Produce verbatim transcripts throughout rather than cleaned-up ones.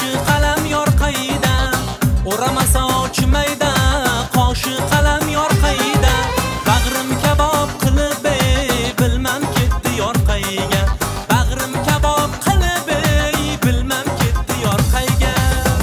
qoshi qalam yor qayda, o'ramasa ochmayda, qoshi qalam yor qayda, bag'rim kabob qilib ey, bilmam ketdi yor qayga, bag'rim kabob qilib ey, bilmam ketdi yor qayga.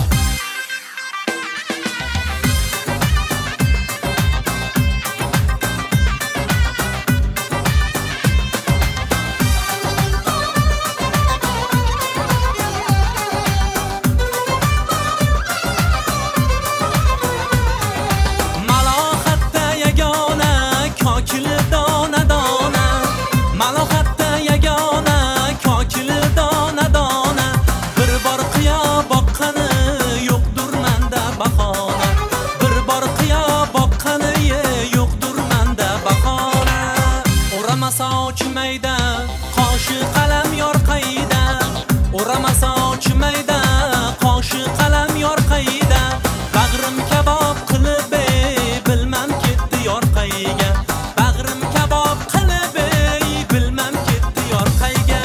Ochmayda, qoshi qalam yor qayda, o'ramasa ochmayda, qoshi qalam yor qayda, bag'rim kabob qilib ey, bilmam ketdi yor qayga, bag'rim kabob qilib ey, bilmam ketdi yor qayga.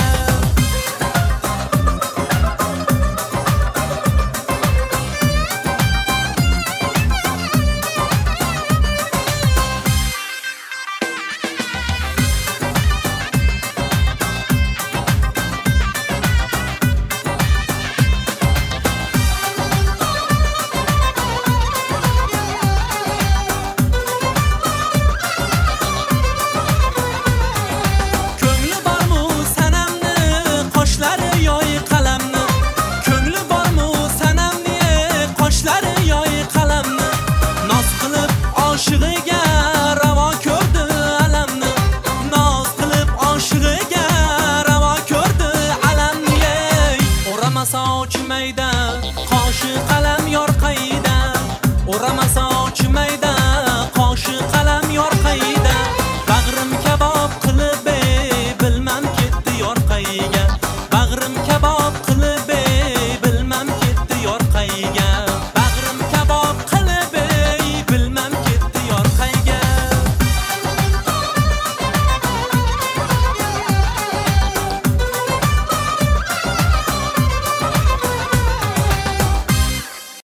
Oshig'iga ravo ko'rdi alamni, noz qilib oshig'iga ravo ko'rdi alamni, ey, o'ramasa ochmayda, qoshi qalam yor qayda, o'ramasa ochmayda, qoshi qalam yor qayda, bag'rim